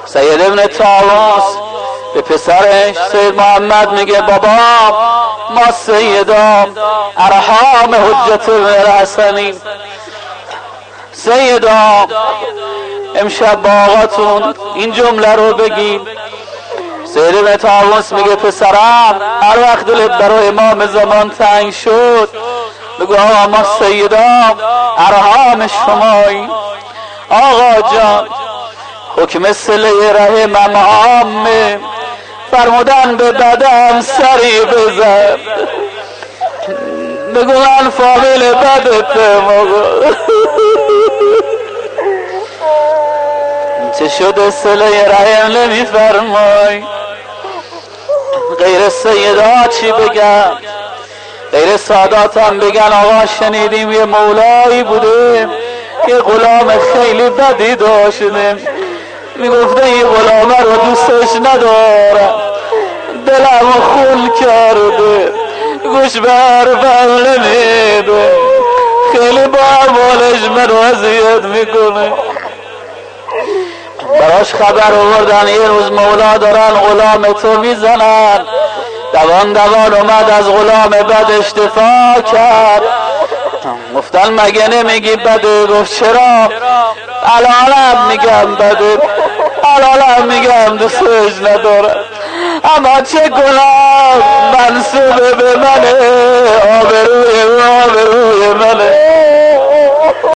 سید ابن طاووس به پسرش سید محمد میگه بابا ما سیدا ارحام حجت الحسنی، سیدا امشب با آقاتون این جمله رو بگیم. سید ابن طاووس میگه پسرم هر وقت دلت برای امام زمان تنگ شد بگو آقا ما سیدا ارحام شمایی. آقا جان حکم صله رحمم عامه، فرمودن به بدم سری بزن، بگو من فامیل بدتم آقا. چه شده صله رحم نمی فرمای؟ غیر سیدا چی بگم؟ غیر ساداتم بگن آقا شنیدیم یه مولایی بوده یه غلام خیلی بدی داشته، میگفته یه غلامه رو دوستش ندارم، دلم خون کرده، گوش به حرفم نمیده، خیلی با اعمالش منو اذیت میکنه. براش خبر آوردن یه روز مولا دارن غلام تو میزنن، دوان اومد از غلام بد اشتفا کرد. گفتن مگه نمیگی بده؟ گفت چرا؟ الانم میگم بده، الانم میگم دوستش ندارم، اما چه گناه منسوبه به منه، آبروی منه.